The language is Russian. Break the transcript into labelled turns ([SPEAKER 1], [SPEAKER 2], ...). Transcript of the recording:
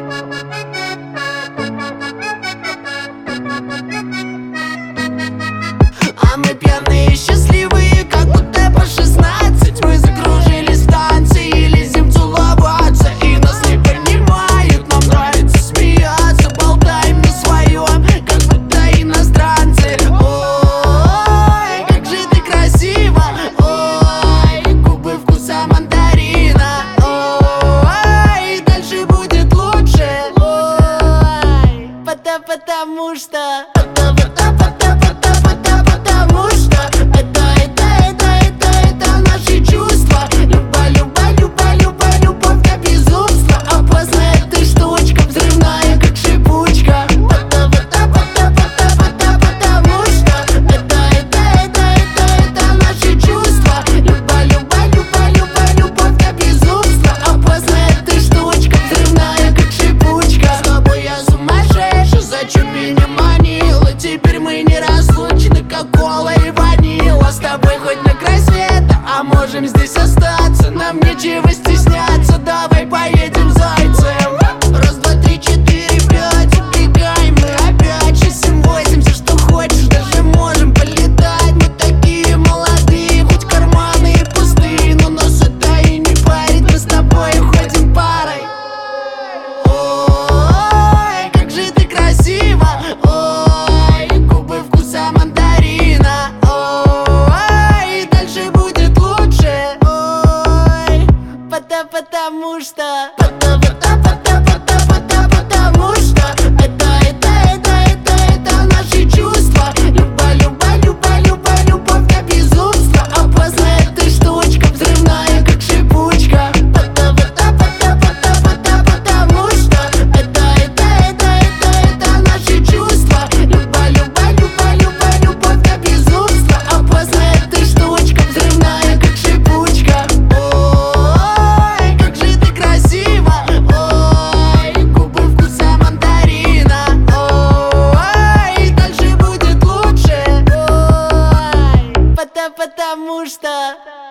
[SPEAKER 1] А мы пьяные, счастливые, как будто по 16. Мы закружились в танце и лезем целоваться, и нас не понимают, нам нравится смеяться. Болтаем на своем, как будто иностранцы. Ой, как же ты красива, ой, губы вкуса мандарина. Ой, дальше будет лучше, ой, потому что потому что это наши чувства. Любовь до безумства. Опасная ты штучка, взрывная как шипучка. Потому что это наши чувства. Любовь до безумства. Опасная ты штучка, взрывная как шипучка. С тобой я сумасшедший, зачем меня манила? Теперь мы не разлучны, как кола и ванила. С тобой хоть на край света, а можем здесь остаться. Нам нечего стесняться, давай поедем зайцем. Раз, два, три, четыре, пять, убегаем мы опять. 6, 7, 8, все что хочешь, даже можем полетать. Мы такие молодые, хоть карманы и пустые, но нас это и не парит, мы с тобой ходим парой. Ой, как же ты красива, ой, губы вкуса мандарина. Ой, дальше будет лучше, ой, потому что это наши чувства. Любовь до безумства. Опасная ты штучка, взрывная как шипучка. Потому что это наши чувства. Любовь до безумства. Опасная ты штучка, взрывная как шипучка. Ой, как же ты красива, ой, губы вкуса мандарина. Ой, дальше будет лучше, ой, потому что